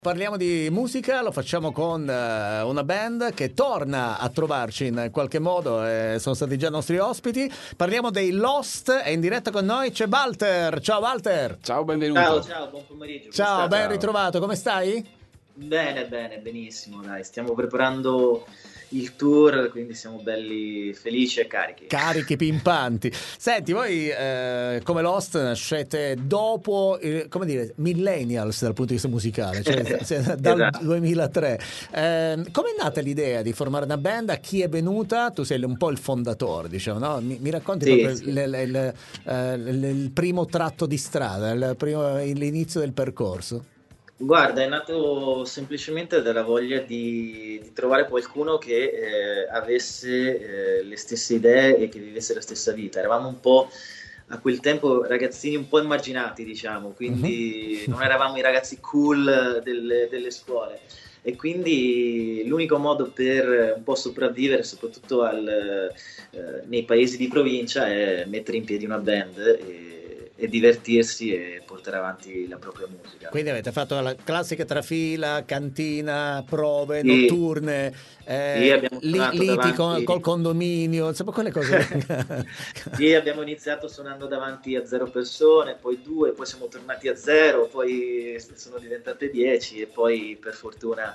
Parliamo di musica, lo facciamo con una band che torna a trovarci in qualche modo, sono stati già nostri ospiti. Parliamo dei Lost e in diretta con noi c'è Walter. Ciao Walter. Ciao, benvenuto. Ciao, buon pomeriggio. Ciao, ben Ciao. ritrovato, come stai? Bene, benissimo, dai. Stiamo preparando il tour, quindi siamo belli felici e carichi. Carichi, pimpanti. Senti, voi come Lost nascete dopo, come dire, millennials dal punto di vista musicale, cioè dal Esatto. 2003. Com'è nata l'idea di formare una band? A chi è venuta? Tu sei un po' il fondatore, diciamo, no? Mi racconti Sì, proprio sì. il primo tratto di strada, l'inizio del percorso? Guarda, è nato semplicemente dalla voglia di trovare qualcuno che avesse le stesse idee e che vivesse la stessa vita. Eravamo un po' a quel tempo ragazzini un po' emarginati, diciamo, quindi non eravamo i ragazzi cool delle scuole. E quindi l'unico modo per un po' sopravvivere, soprattutto nei paesi di provincia, è mettere in piedi una band e divertirsi e portare avanti la propria musica. Quindi avete fatto la classica trafila, cantina, prove Sì, notturne, sì, abbiamo suonato liti davanti. col condominio, insomma quelle cose. Sì, abbiamo iniziato suonando davanti a 0 persone, poi 2, poi siamo tornati a 0, poi sono diventate 10 e poi per fortuna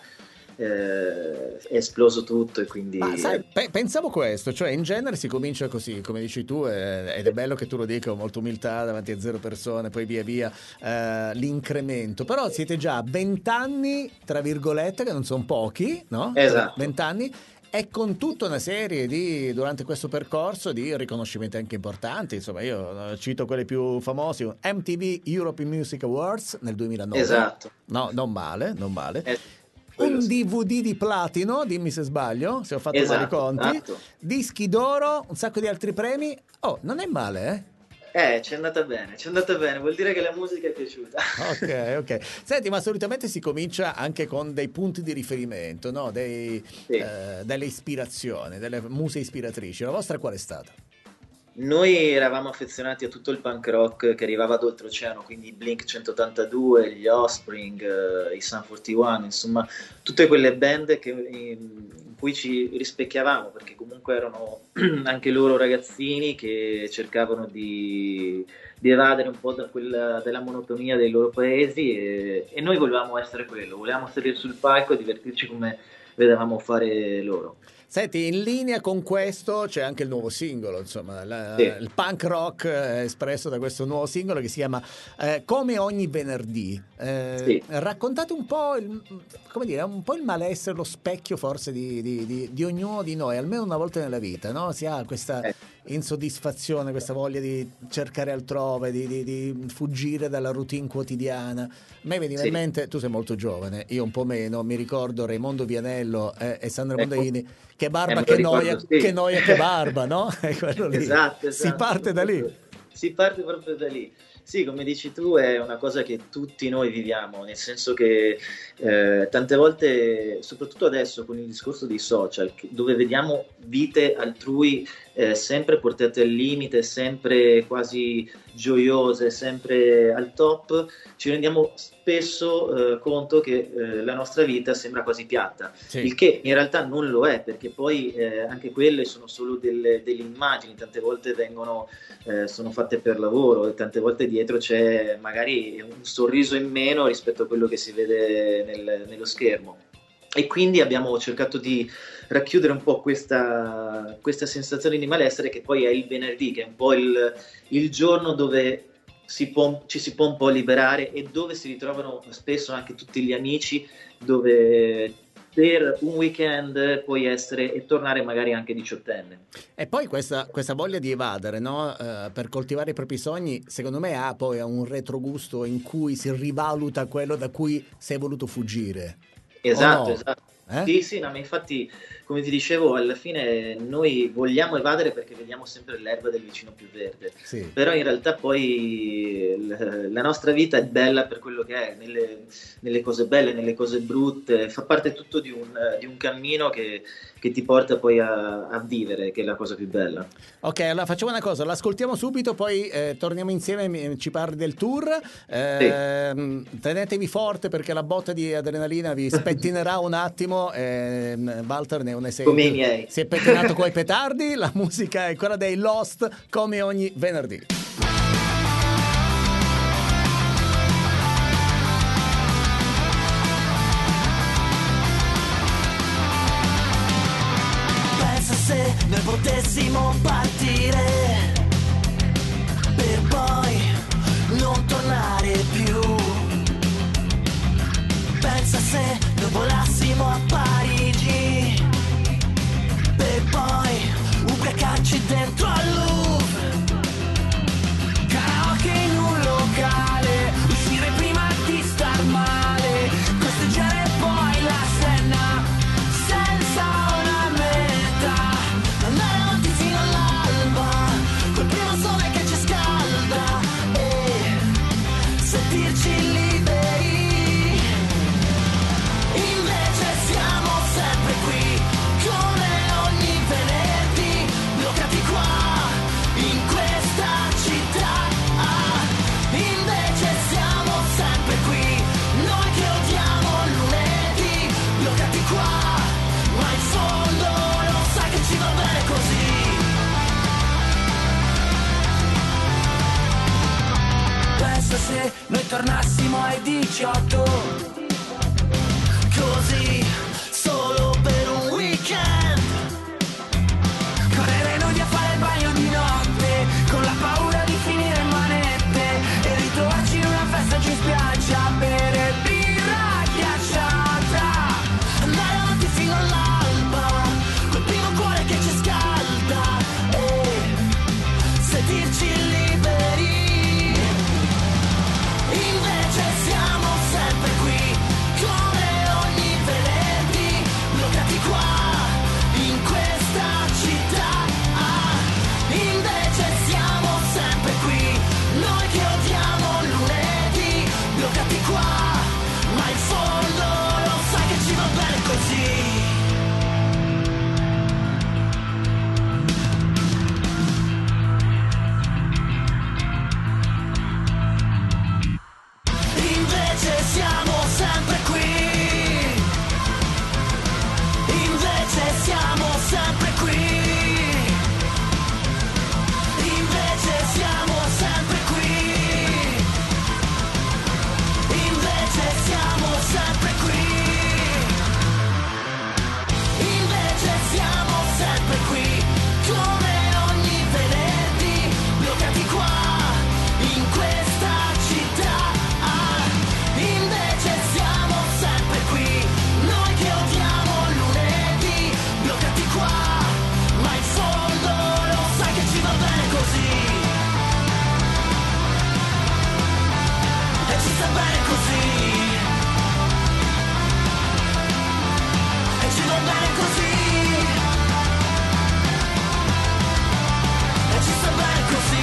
è esploso tutto e quindi... Ma sai, pensavo questo, cioè in genere si comincia così, come dici tu, ed è bello che tu lo dica con molta umiltà davanti a 0 persone, poi via via l'incremento, però siete già a 20 anni, tra virgolette, che non sono pochi, no? Esatto. 20 anni. E con tutta una serie durante questo percorso di riconoscimenti anche importanti, insomma io cito quelli più famosi, MTV Europe Music Awards nel 2009, Esatto. no, non male, non male. Quello Un sì. DVD di platino, dimmi se sbaglio, se ho fatto male i Esatto, conti, esatto. dischi d'oro, un sacco di altri premi. Oh, non è male, Ci è andata bene, vuol dire che la musica è piaciuta. Ok. Senti, ma solitamente si comincia anche con dei punti di riferimento, no? Sì. Delle ispirazioni, delle muse ispiratrici. La vostra qual è stata? Noi eravamo affezionati a tutto il punk rock che arrivava da oltreoceano, quindi i Blink 182, gli Offspring, i Sum 41, insomma, tutte quelle band in cui ci rispecchiavamo, perché comunque erano anche loro ragazzini che cercavano di evadere un po' dalla monotonia dei loro paesi e noi volevamo essere quello, volevamo salire sul palco e divertirci come vedevamo fare loro. Senti, in linea con questo c'è anche il nuovo singolo, insomma, Sì. il punk rock espresso da questo nuovo singolo che si chiama Come ogni venerdì. Sì. Raccontate un po' come dire, un po' il malessere, lo specchio forse di ognuno di noi, almeno una volta nella vita, no? Si ha questa insoddisfazione, questa voglia di cercare altrove, di fuggire dalla routine quotidiana. A me veniva in mente, tu sei molto giovane, io un po' meno, mi ricordo Raimondo Vianello e Sandra Mondaini. Che barba, che noia, sì. che noia, che barba, no? È quello lì. Esatto. Si parte da lì. Si parte proprio da lì. Sì, come dici tu, è una cosa che tutti noi viviamo, nel senso che tante volte, soprattutto adesso con il discorso dei social, dove vediamo vite altrui sempre portate al limite, sempre quasi gioiose, sempre al top, ci rendiamo spesso conto che la nostra vita sembra quasi piatta, Sì. il che in realtà non lo è, perché poi anche quelle sono solo delle immagini, tante volte sono fatte per lavoro e tante volte dietro c'è magari un sorriso in meno rispetto a quello che si vede nello schermo. E quindi abbiamo cercato di racchiudere un po' questa sensazione di malessere, che poi è il venerdì, che è un po' il giorno dove ci si può un po' liberare e dove si ritrovano spesso anche tutti gli amici, dove per un weekend puoi essere e tornare magari anche diciottenne. E poi questa voglia di evadere, no? Per coltivare i propri sogni, secondo me ha poi un retrogusto in cui si rivaluta quello da cui sei voluto fuggire. Esatto, no? esatto. Sì, no, ma infatti, come ti dicevo, alla fine noi vogliamo evadere perché vediamo sempre l'erba del vicino più verde, Sì. però in realtà poi la nostra vita è bella per quello che è, nelle cose belle, nelle cose brutte, fa parte tutto di un cammino che ti porta poi a vivere, che è la cosa più bella. Ok, allora facciamo una cosa, l'ascoltiamo subito, poi torniamo insieme, ci parli del tour. Sì. Tenetevi forte perché la botta di adrenalina vi spettinerà un attimo. Walter ne è un Come i esempio. miei. Si è pettinato coi petardi, la musica è quella dei Lost, come ogni venerdì. Se noi potessimo partire per poi non tornare più. Pensa se noi volassimo a Parigi per poi ubriacarci dentro al Louvre. Karaoke in un locale, uscire prima di star male, costeggiare poi la Senna senza una meta, andare avanti fino all'alba, col primo sole che ci scalda e sentirci liberi. Invece siamo sempre qui, come ogni venerdì, bloccati qua, in questa città. Invece siamo sempre qui, noi che odiamo il lunedì, bloccati qua, ma in fondo lo sai che ci va bene così. Pensa se noi tornassimo ai 18, così, solo per un weekend, correre nudi a fare il bagno di notte, con la paura di finire in manette, e ritrovarci in una festa giù in spiaggia, bere birra ghiacciata, andare avanti fino all'alba, col primo cuore che ci scalda, e sentirci liberi. Invece siamo sempre qui, come ogni venerdì, bloccati qua, in questa città. Invece siamo sempre qui, noi che odiamo il lunedì, bloccati qua, ma in fondo lo sai che ci va bene così. Invece siamo sempre qui, invece siamo sempre qui, invece siamo sempre qui, invece siamo sempre qui, invece siamo sempre qui, come ogni venerdì, bloccati qua, in questa città. Invece siamo sempre qui, noi che odiamo il lunedì, bloccati qua, ma in fondo lo sai che ci va bene così, e ci sta bene così, e ci va bene così, e ci sta bene così.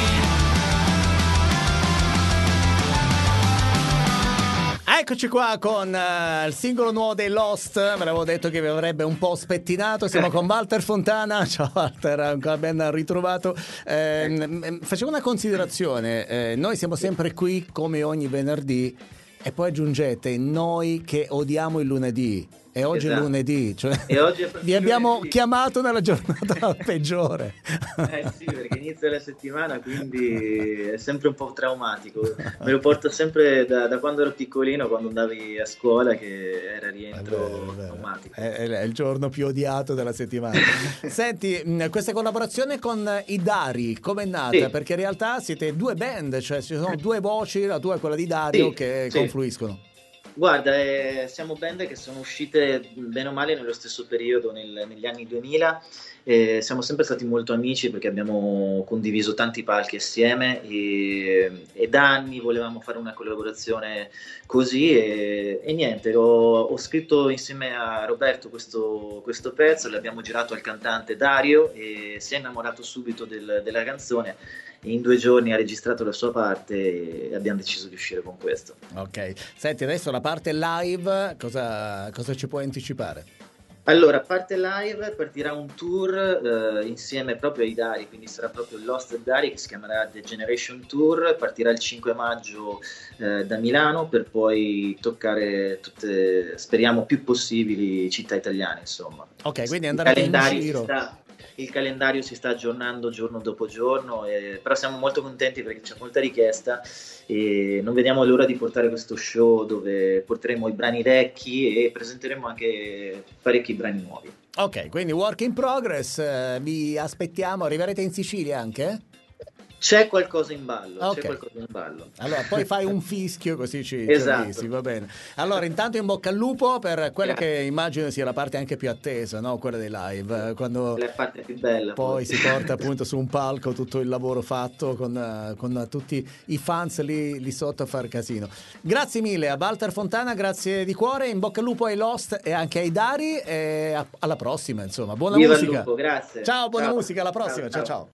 Eccoci qua con il singolo nuovo dei Lost. Ve l'avevo detto che vi avrebbe un po' spettinato. Siamo con Walter Fontana. Ciao Walter, ancora ben ritrovato. Facevo una considerazione. Noi siamo sempre qui come ogni venerdì e poi aggiungete noi che odiamo il lunedì. E oggi è lunedì, cioè E oggi è vi abbiamo lunedì. chiamato nella giornata peggiore. Sì, perché inizia la settimana, quindi è sempre un po' traumatico. Me lo porto sempre da quando ero piccolino, quando andavi a scuola, che era rientro traumatico. È il giorno più odiato della settimana. Senti, questa collaborazione con i Dari, com'è nata? Sì. Perché in realtà siete due band, cioè ci sono due voci, la tua e quella di Dario, Sì, che sì. confluiscono. Guarda, siamo band che sono uscite bene o male nello stesso periodo, negli anni 2000. Siamo sempre stati molto amici perché abbiamo condiviso tanti palchi assieme e da anni volevamo fare una collaborazione così e niente, ho scritto insieme a Roberto questo pezzo, l'abbiamo girato al cantante Dario e si è innamorato subito della canzone. In 2 giorni ha registrato la sua parte e abbiamo deciso di uscire con questo. Ok, senti, adesso la parte live, cosa ci puoi anticipare? Allora, a parte live, partirà un tour insieme proprio ai Dari, quindi sarà proprio il Lost Dari che si chiamerà The Generation Tour, partirà il 5 maggio da Milano per poi toccare tutte, speriamo, più possibili città italiane, insomma. Ok, quindi andrete in giro. Il calendario si sta aggiornando giorno dopo giorno, però siamo molto contenti perché c'è molta richiesta e non vediamo l'ora di portare questo show dove porteremo i brani vecchi e presenteremo anche parecchi brani nuovi. Ok, quindi work in progress, vi aspettiamo, arriverete in Sicilia anche? C'è qualcosa in ballo, Okay. c'è qualcosa in ballo. Allora, poi fai un fischio così ci Esatto. avvisi, va bene. Allora, intanto in bocca al lupo per quella che immagino sia la parte anche più attesa, no? Quella dei live, quando La parte più bella. poi si porta appunto su un palco tutto il lavoro fatto con tutti i fans lì sotto a far casino. Grazie mille a Walter Fontana, grazie di cuore, in bocca al lupo ai Lost e anche ai Dari e alla prossima, insomma. Buona Viva musica. il lupo, grazie. Ciao, buona Ciao. musica, alla prossima. Ciao Ciao, ciao. ciao.